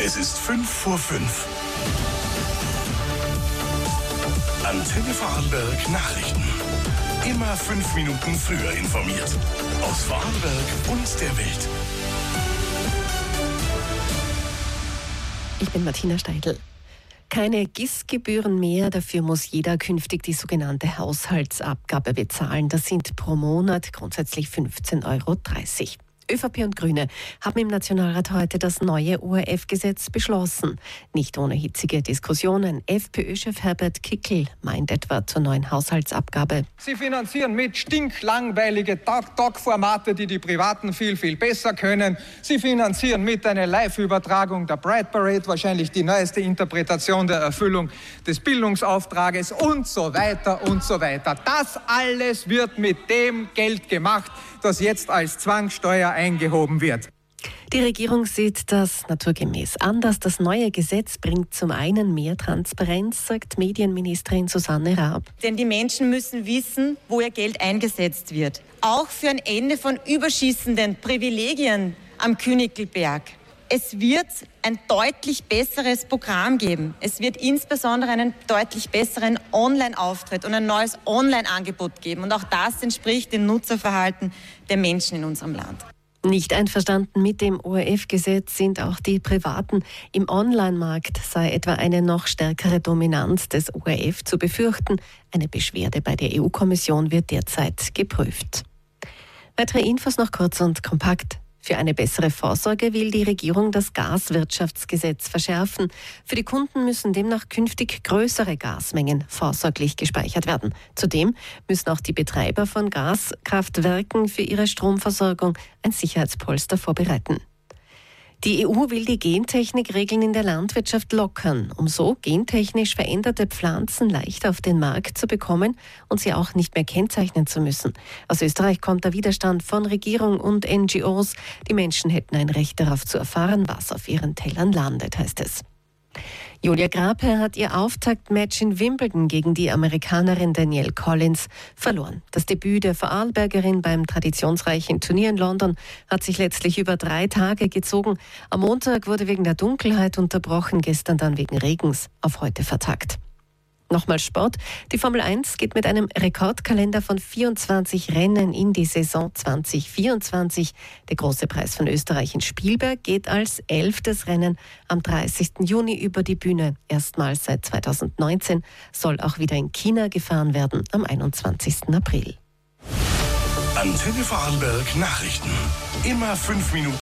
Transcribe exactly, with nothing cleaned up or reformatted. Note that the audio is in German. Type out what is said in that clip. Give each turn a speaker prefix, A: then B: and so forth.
A: Es ist fünf vor fünf. Antenne Vorarlberg Nachrichten. Immer fünf Minuten früher informiert. Aus Vorarlberg und der Welt.
B: Ich bin Martina Steidl. Keine G I S-Gebühren mehr, dafür muss jeder künftig die sogenannte Haushaltsabgabe bezahlen. Das sind pro Monat grundsätzlich fünfzehn Euro dreißig. ÖVP und Grüne haben im Nationalrat heute das neue O R F-Gesetz beschlossen. Nicht ohne hitzige Diskussionen. FPÖ-Chef Herbert Kickl meint etwa zur neuen Haushaltsabgabe.
C: Sie finanzieren mit stinklangweilige Talk-Talk-Formate, die die Privaten viel, viel besser können. Sie finanzieren mit einer Live-Übertragung der Pride Parade, wahrscheinlich die neueste Interpretation der Erfüllung des Bildungsauftrages und so weiter und so weiter. Das alles wird mit dem Geld gemacht, das jetzt als Zwangssteuer eingehoben wird.
B: Die Regierung sieht das naturgemäß anders. Das neue Gesetz bringt zum einen mehr Transparenz, sagt Medienministerin Susanne Raab.
D: Denn die Menschen müssen wissen, wo ihr Geld eingesetzt wird. Auch für ein Ende von überschießenden Privilegien am Königlberg. Es wird ein deutlich besseres Programm geben. Es wird insbesondere einen deutlich besseren Online-Auftritt und ein neues Online-Angebot geben. Und auch das entspricht dem Nutzerverhalten der Menschen in unserem Land.
B: Nicht einverstanden mit dem O R F-Gesetz sind auch die Privaten. Im Online-Markt sei etwa eine noch stärkere Dominanz des O R F zu befürchten. Eine Beschwerde bei der E U-Kommission wird derzeit geprüft. Weitere Infos noch kurz und kompakt. Für eine bessere Vorsorge will die Regierung das Gaswirtschaftsgesetz verschärfen. Für die Kunden müssen demnach künftig größere Gasmengen vorsorglich gespeichert werden. Zudem müssen auch die Betreiber von Gaskraftwerken für ihre Stromversorgung ein Sicherheitspolster vorbereiten. Die E U will die Gentechnikregeln in der Landwirtschaft lockern, um so gentechnisch veränderte Pflanzen leicht auf den Markt zu bekommen und sie auch nicht mehr kennzeichnen zu müssen. Aus Österreich kommt der Widerstand von Regierung und N G Os. Die Menschen hätten ein Recht darauf zu erfahren, was auf ihren Tellern landet, heißt es. Julia Graphe hat ihr Auftaktmatch in Wimbledon gegen die Amerikanerin Danielle Collins verloren. Das Debüt der Vorarlbergerin beim traditionsreichen Turnier in London hat sich letztlich über drei Tage gezogen. Am Montag wurde wegen der Dunkelheit unterbrochen, gestern dann wegen Regens auf heute vertagt. Nochmal Sport. Die Formel eins geht mit einem Rekordkalender von vierundzwanzig Rennen in die Saison zwanzig vierundzwanzig. Der große Preis von Österreich in Spielberg geht als elftes Rennen am dreißigsten Juni über die Bühne. Erstmals seit zweitausendneunzehn soll auch wieder in China gefahren werden am einundzwanzigsten April.
A: Antenne Vorarlberg Nachrichten. Immer fünf Minuten